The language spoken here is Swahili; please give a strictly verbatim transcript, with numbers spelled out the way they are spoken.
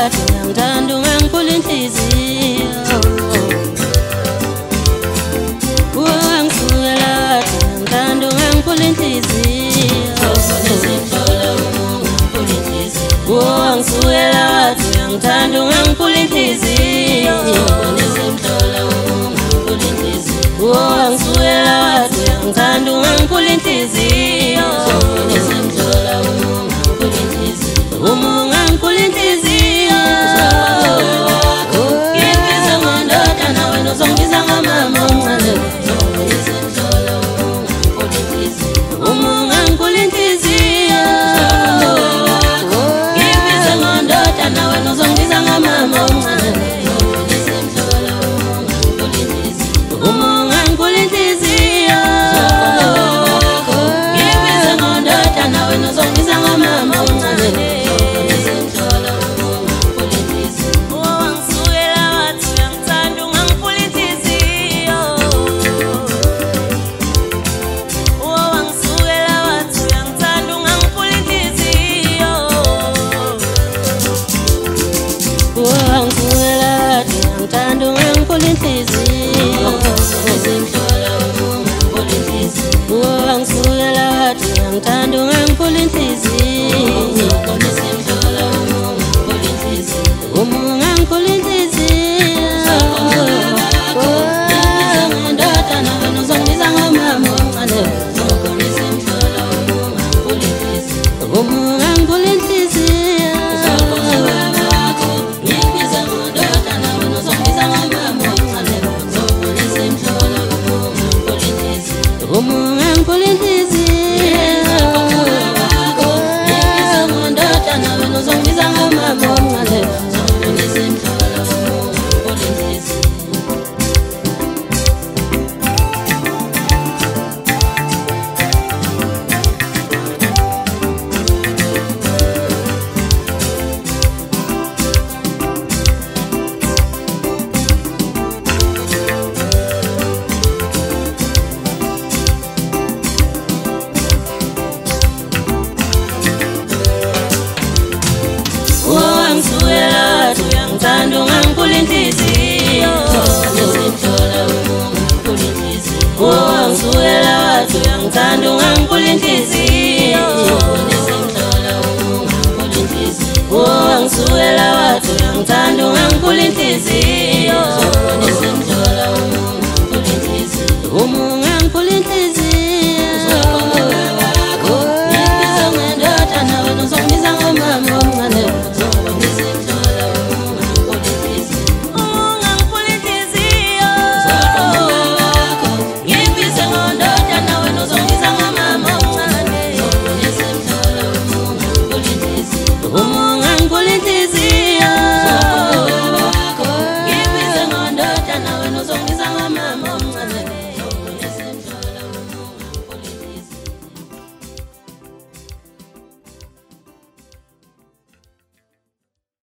wathi uyangithanda ungangiphula inhliziyo. Wangisukela wathi uyangithanda ungangiphula inhliziyo. Wangisukela wathi uyangithanda ungangiphula inhliziyo. Wangisukela wathi uyangithanda ungangiphula inhliziyo. Uma ungangiphula inhliziyo, ngibiza ngondoda nawe nozongibiza ngomama omncane. Uma ungangiphula inhliziyo, ngibiza ngondoda nawe nozongibiza ngomama omncane. Uma ungangiphula inhliziyo, ngibiza ngondoda nawe nozongibiza ngomama omncane. Wangisukela wathi uyangithanda ungangiphula inhliziyo.